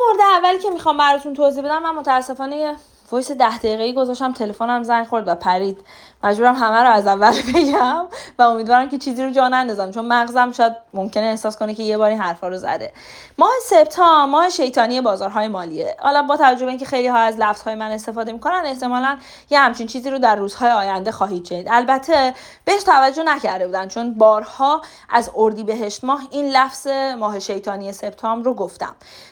مورد اولی که میخوام براتون توضیح بدم، من متاسفانه یه وایس 10 دقیقه‌ای گذاشتم، تلفنم زنگ خورد و پرید. مجبورم همه رو از اول بگم و امیدوارم که چیزی رو جا نندازم، چون مغزم شاید ممکنه احساس کنه که یه بار این حرفا رو زده. ماه سپتامبر ماه شیطانی بازارهای مالیه. حالا با توجه به اینکه خیلی ها از لفظهای من استفاده میکنن، احتمالاً یه همچین چیزی رو در روزهای آینده خواهید شنید. البته بهش توجه نکرده بودن، چون بارها از اردیبهشت ماه این لفظ ماه شیطانی سپتامبر رو گفتم.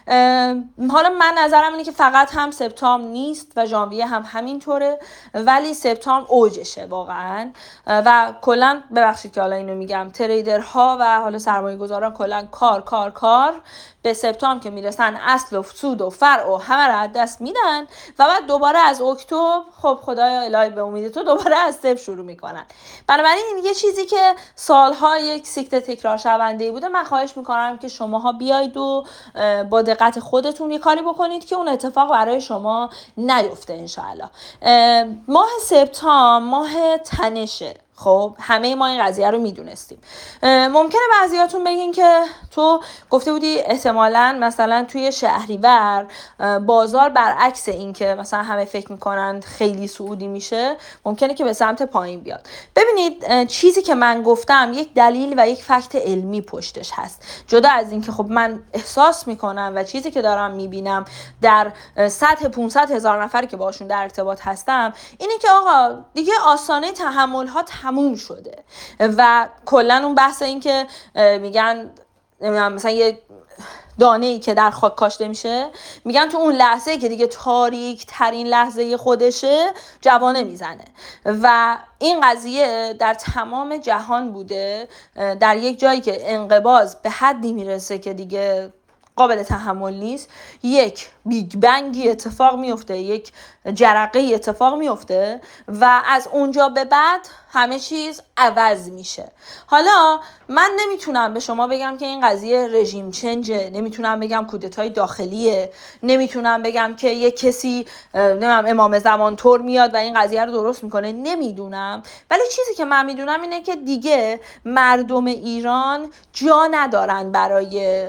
حالا من نظرم اینه که فقط هم سپتامبر نیست و ژانویه هم همینطوره، ولی سپتامبر اوجشه واقعا. و کلا ببخشید که حالا اینو میگم، تریدرها و حالا سرمایه گذاران کلا کار کار کار، به سپتامبر که میرسن اصل و سود و فرع و همه رو از دست میدن و بعد دوباره از اکتبر خب خدایا الهی به امید تو دوباره از صفر شروع میکنن. بنابراین این یه چیزی که سالها یک سیکل تکرار شونده بوده. من خواهش میکنم که شماها بیاید و با دقت خودتون یه کاری بکنید که اون اتفاق برای شما نیفته انشاءالله. ماه سپتامبر ماه تنشه. خب همه ما این قضیه رو میدونستیم. ممکنه بعضیاتون بگین که تو گفته بودی احتمالاً مثلا توی شهریور بازار برعکس این که مثلا همه فکر میکنن خیلی صعودی میشه، ممکنه که به سمت پایین بیاد. ببینید چیزی که من گفتم یک دلیل و یک فکت علمی پشتش هست، جدا از این که خب من احساس میکنم و چیزی که دارم میبینم در سطح 500,000 نفری که باشون در ارتباط هستم اینه که آقا دیگه آستانه تحمل ها تموم شده و کلا اون بحث این که میگن مثلا یه دانه‌ای که در خاک کاشته میشه، میگن تو اون لحظه که دیگه تاریک ترین لحظه خودشه جوانه میزنه و این قضیه در تمام جهان بوده. در یک جایی که انقباض به حدی میرسه که دیگه قابل تحمل نیست، یک بیگ بنگی اتفاق میفته، یک جرقه اتفاق میفته و از اونجا به بعد همه چیز عوض میشه. حالا من نمیتونم به شما بگم که این قضیه رژیم چنجه، نمیتونم بگم کودتای داخلیه، نمیتونم بگم که یک کسی نمیدونم امام زمان طور میاد و این قضیه رو درست میکنه، نمیدونم. ولی چیزی که من میدونم اینه که دیگه مردم ایران جا ندارن برای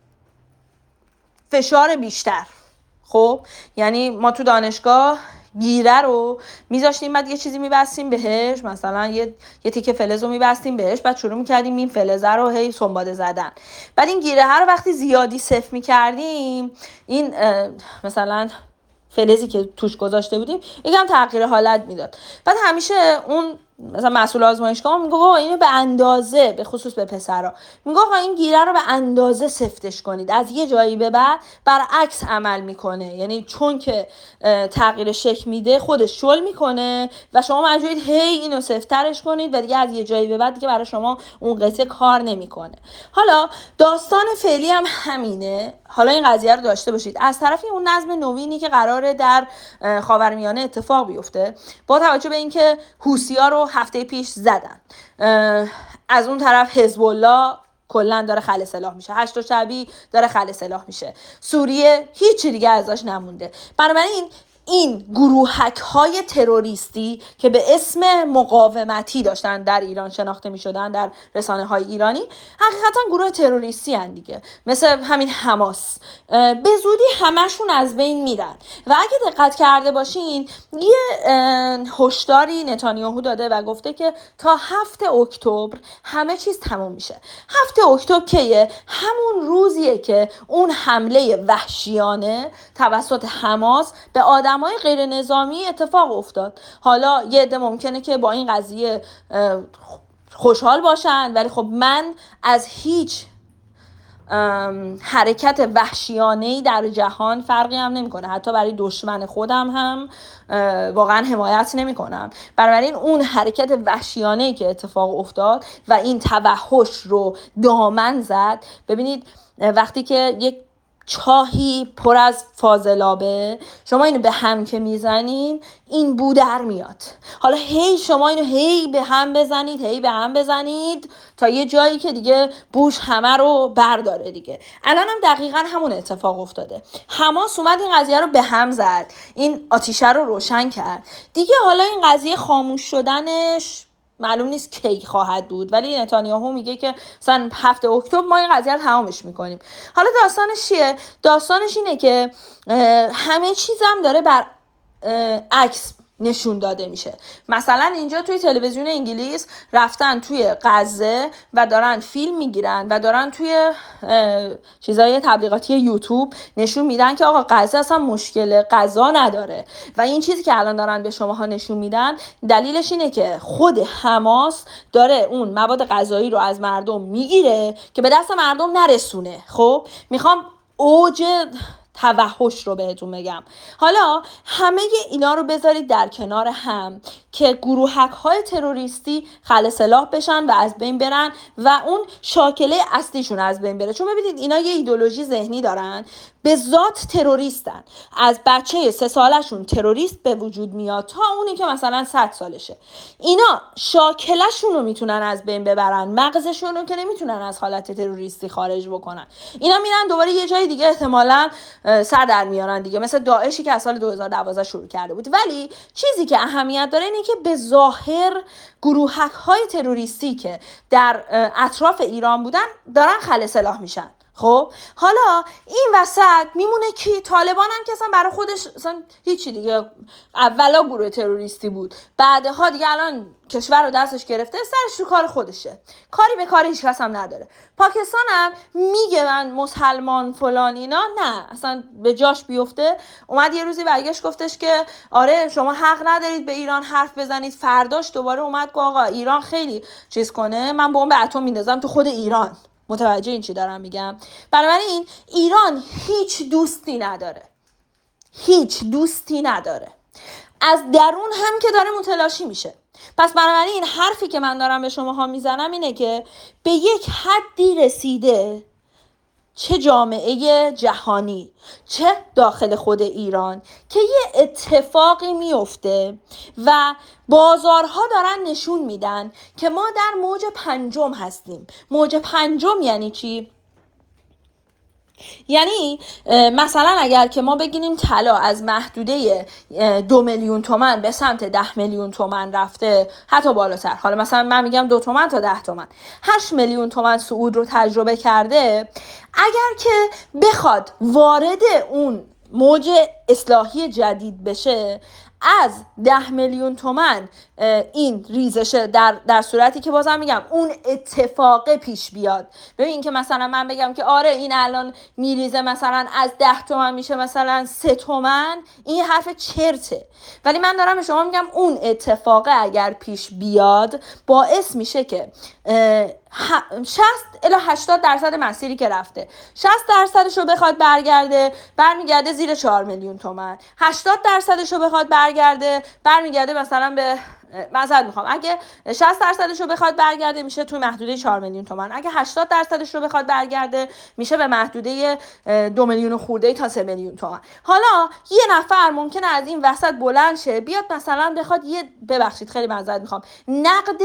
فشار بیشتر. خب یعنی ما تو دانشگاه گیره رو میذاشتیم، بعد یه چیزی میبستیم بهش، مثلا یه تیکه فلز رو میبستیم بهش، بعد شروع میکردیم این فلزه رو هی سنباده زدن. بعد این گیره ها رو وقتی زیادی صفر میکردیم، این مثلا فلزی که توش گذاشته بودیم یکم تغییر حالت میداد. بعد همیشه اون مثلا مسئول آزمایشگاه میگه آقا اینو به اندازه، به خصوص به پسرا میگه آقا این گیره رو به اندازه سفتش کنید، از یه جایی به بعد برعکس عمل میکنه، یعنی چون که تغییر شکل میده خودش شل میکنه و شما مجبورید هی اینو سفترش کنید و دیگه از یه جایی به بعد دیگه برای شما اون قطعه کار نمیکنه. حالا داستان فعلی هم همینه. حالا این قضیه رو داشته باشید. از طرفی اون نظم نوینی که قراره در خاورمیانه اتفاق بیفته، با توجه به اینکه حوثی‌ها رو هفته پیش زدن، از اون طرف حزب الله کلا داره خلع سلاح میشه، هشت شعبی داره خلع سلاح میشه، سوریه هیچی دیگه ازش نمونده. بنابراین این گروهک های تروریستی که به اسم مقاومتی داشتن در ایران شناخته می شدن در رسانه های ایرانی، حقیقتا گروه تروریستی هن دیگه، مثل همین حماس. به زودی همشون از بین میرن و اگه دقت کرده باشین یه هشداری نتانیاهو داده و گفته که تا 7 اکتبر همه چیز تموم میشه. 7 اکتبر کیه؟ همون روزیه که اون حمله وحشیانه توسط حماس به آدمای غیر نظامی اتفاق افتاد. حالا یه عده ممکنه که با این قضیه خوشحال باشن، ولی خب من از هیچ حرکت وحشیانه‌ای در جهان فرقی هم نمی‌کنه، حتی برای دشمن خودم هم واقعا حمایت نمی‌کنم. بنابراین اون حرکت وحشیانه‌ای که اتفاق افتاد و این توحش رو دامن زد، ببینید وقتی که یک چاهی پر از فاضلابه شما اینو به هم که میزنین این بو در میاد. حالا هی شما اینو هی به هم بزنید تا یه جایی که دیگه بوش همه رو برداره دیگه. الان هم دقیقا همون اتفاق افتاده. حماس اومد این قضیه رو به هم زد، این آتیشه رو روشن کرد دیگه. حالا این قضیه خاموش شدنش معلوم نیست کی خواهد بود، ولی نتانیاهو میگه که مثلا 7 اکتبر ما این قضیه رو تمامش میکنیم. حالا داستانش چیه؟ داستانش اینه که همه چیزم داره بر عکس نشون داده میشه. مثلا اینجا توی تلویزیون انگلیس رفتن توی غزه و دارن فیلم میگیرن و دارن توی چیزای تبلیغاتی یوتیوب نشون میدن که آقا غزه اصلا مشکل غذا نداره و این چیزی که الان دارن به شماها نشون میدن دلیلش اینه که خود حماس داره اون مواد غذایی رو از مردم میگیره که به دست مردم نرسونه. خب میخوام اوج توحش رو بهتون بگم. حالا همه اینا رو بذارید در کنار هم که گروهک های تروریستی خل سلاح بشن و از بین برن و اون شاکله اصلیشون از بین بره. چون ببینید اینا یه ایدئولوژی ذهنی دارن، به ذات تروریستن. از بچه 3 سالشون تروریست به وجود میاد تا اونی که مثلا 100 سالشه. اینا شاکلهشون رو میتونن از بین ببرن، مغزشون رو که نمیتونن از حالت تروریستی خارج بکنن. اینا میرن دوباره یه جای دیگه احتمالاً سر در میارن دیگه، مثل داعشی که از سال 2012 شروع کرده بود. ولی چیزی که اهمیت داره اینه که به ظاهر گروهک های تروریستی که در اطراف ایران بودن دارن خل سلاح میشن. خب حالا این وسط میمونه که طالبان هم که اصلا برای خودش اصلا هیچی دیگه، اولا گروه تروریستی بود، بعدها دیگه الان کشور رو دستش گرفته، سرش تو کار خودشه، کاری به کار هیچ کس هم نداره. پاکستان هم میگه من مسلمان فلان اینا، نه اصلا به جاش بیفته. اومد یه روزی برگشت گفتش که آره شما حق ندارید به ایران حرف بزنید. فرداش دوباره اومد گفت آقا ایران خیلی چیز کنه من بمب اتم میندازم تو خود ایران. متوجه این چی دارم میگم؟ بنابراین ایران هیچ دوستی نداره، هیچ دوستی نداره، از درون هم که داره متلاشی میشه. پس بنابراین حرفی که من دارم به شماها میزنم اینه که به یک حدی رسیده، چه جامعه جهانی چه داخل خود ایران، که یه اتفاقی میفته و بازارها دارن نشون میدن که ما در موج 5 هستیم. موج 5 یعنی چی؟ یعنی مثلا اگر که ما بگیریم طلا از محدوده 2 میلیون تومان به سمت 10 میلیون تومان رفته، حتی بالاتر، حالا مثلا من میگم 2 تومان تا 10 تومان، 8 میلیون تومان صعود رو تجربه کرده، اگر که بخواد وارد اون موج اصلاحی جدید بشه، از 10 میلیون تومان این ریزشه در صورتی که بازم میگم اون اتفاق پیش بیاد. ببین که مثلا من بگم که آره این الان میریزه مثلا از 10 تومان میشه مثلا 3 تومان، این حرف چرته. ولی من دارم به شما میگم اون اتفاق اگر پیش بیاد باعث میشه که 60 الی 80% مسیری که رفته 60% رو بخواد برمیگرده زیر 4 میلیون تومان، 80% رو بخواد برمیگرده مثلا به معذرت میخوام، اگه 60% رو بخواد برگرده میشه توی محدوده 4 میلیون تومان، اگه 80% رو بخواد برگرده میشه به محدوده 2 میلیون خورده تا 3 میلیون تومان. حالا یه نفر ممکنه از این وسط بلند شه بیاد مثلا بخواد ببخشید خیلی معذرت میخوام، نقد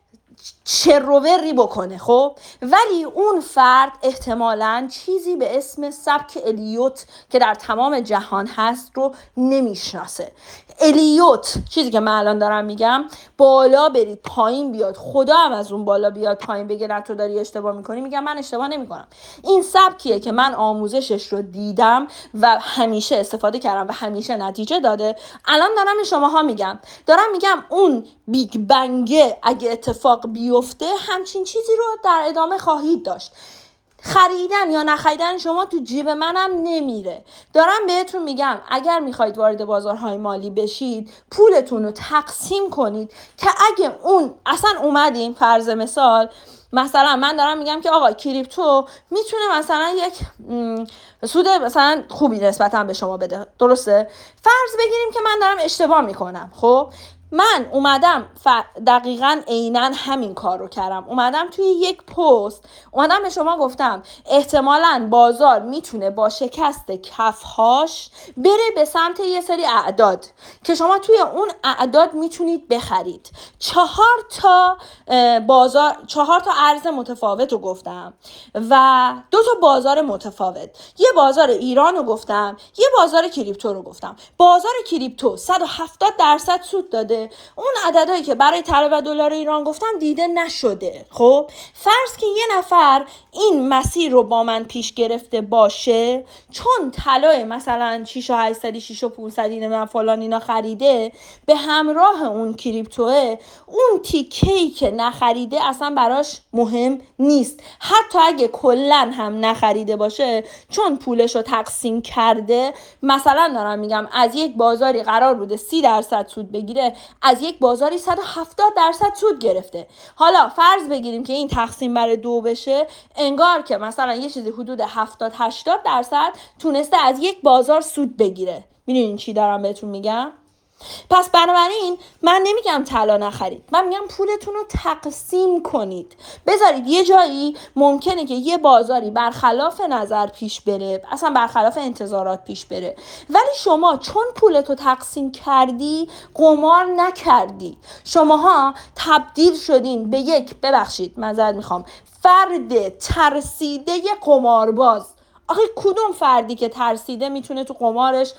چروری بکنه، خب ولی اون فرد احتمالاً چیزی به اسم سبک الیوت که در تمام جهان هست رو نمیشناسه. الیوت چیزی که من الان دارم میگم، بالا برید پایین بیاد، خدا هم از اون بالا بیاد پایین بگه نه تو داری اشتباه میکنی، میگم من اشتباه نمیکنم. این سبکیه که من آموزشش رو دیدم و همیشه استفاده کردم و همیشه نتیجه داده. الان دارم به شماها میگم اون بیگ بنگ اگه اتفاق بیفته همچین چیزی رو در ادامه خواهید داشت. خریدن یا نخریدن شما تو جیب منم نمیره. دارم بهتون میگم اگر میخواید وارد بازارهای مالی بشید پولتون رو تقسیم کنید که اگه اون اصلا اومدیم فرض مثلا من دارم میگم که آقا کریپتو میتونه مثلا یک سود مثلا خوبی نسبتا به شما بده، درسته؟ فرض بگیریم که من دارم اشتباه میکنم. خب من اومدم دقیقاً عیناً همین کار رو کردم، اومدم توی یک پست اومدم به شما گفتم احتمالاً بازار میتونه با شکست کفهاش بره به سمت یه سری اعداد که شما توی اون اعداد میتونید بخرید. 4 تا ارز متفاوت رو گفتم و 2 تا بازار متفاوت، یه بازار ایران رو گفتم، یه بازار کریپتو رو گفتم. بازار کریپتو 170% سود داده، دیده، اون عددهایی که برای طلا و دلار ایران گفتم دیده نشده. خب فرض که یه نفر این مسیر رو با من پیش گرفته باشه، چون طلای مثلا 6800 6500 من فلان اینا خریده، به همراه اون کریپتوه اون تیکه‌ای که نخریده اصلا براش مهم نیست، حتی اگه کلن هم نخریده باشه، چون پولش رو تقسیم کرده. مثلا دارم میگم از یک بازاری قرار بوده 30% سود بگیره، از یک بازاری 170% سود گرفته. حالا فرض بگیریم که این تقسیم بر 2 بشه، انگار که مثلا یه چیزی حدود 70-80% تونسته از یک بازار سود بگیره. میدونین چی دارم بهتون میگم؟ پس بنابراین من نمیگم طلا نخرید، من میگم پولتون رو تقسیم کنید، بذارید یه جایی ممکنه که یه بازاری برخلاف نظر پیش بره، اصلا برخلاف انتظارات پیش بره، ولی شما چون پولتو تقسیم کردی قمار نکردی، شماها تبدیل شدین به یک، ببخشید معذرت میخوام، فرد ترسیده قمارباز. آخه کدوم فردی که ترسیده میتونه تو قمارش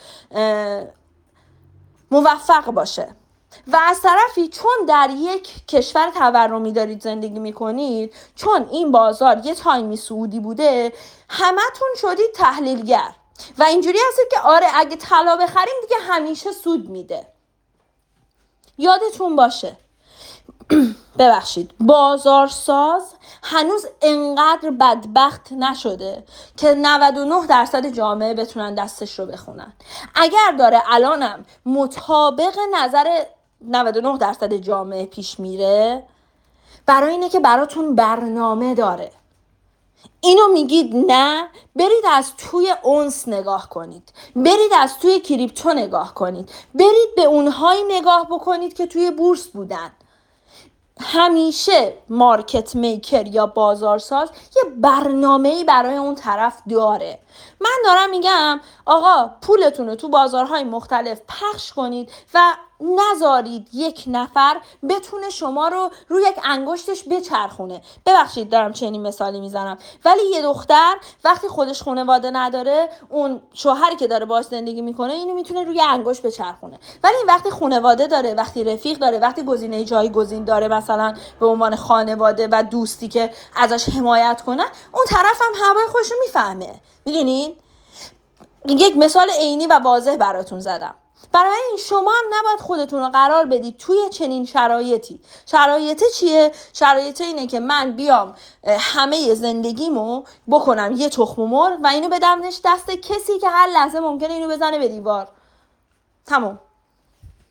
موفق باشه؟ و از طرفی چون در یک کشور تورمی دارید زندگی میکنید، چون این بازار یه تایمی سعودی بوده، همتون شدید تحلیلگر و اینجوری هستید که آره اگه طلا بخریم دیگه همیشه سود میده. یادتون باشه ببخشید بازارساز هنوز انقدر بدبخت نشده که 99% جامعه بتونن دستش رو بخونن. اگر داره الانم مطابق نظر 99% جامعه پیش میره، برای اینه که براتون برنامه داره. اینو میگید نه، برید از توی اونس نگاه کنید، برید از توی کریپتو نگاه کنید، برید به اونهایی نگاه بکنید که توی بورس بودن. همیشه مارکت میکر یا بازارساز یه برنامه‌ای برای اون طرف داره. من دارم میگم آقا پولتون رو تو بازارهای مختلف پخش کنید و نذارید یک نفر بتونه شما رو روی یک انگشتش بچرخونه. ببخشید دارم چنین مثالی میزنم، ولی یه دختر وقتی خودش خانواده نداره، اون شوهری که داره باهاش زندگی میکنه اینو میتونه روی انگشت بچرخونه، ولی این وقتی خانواده داره، وقتی رفیق داره، وقتی گزینه جایگزین داره، مثلا به عنوان خانواده و دوستی که ازش حمایت کنن، اون طرف هم هوای خودشو میفهمه. میدونین؟ یک مثال عینی و واضح براتون زدم. برای این شما هم نباید خودتون رو قرار بدید توی چنین شرایطی. شرایط چیه؟ شرایط اینه که من بیام همه زندگیمو بکنم یه تخم مرغ و اینو بدمش دست کسی که هر لحظه ممکنه اینو بزنه به دیوار. تمام.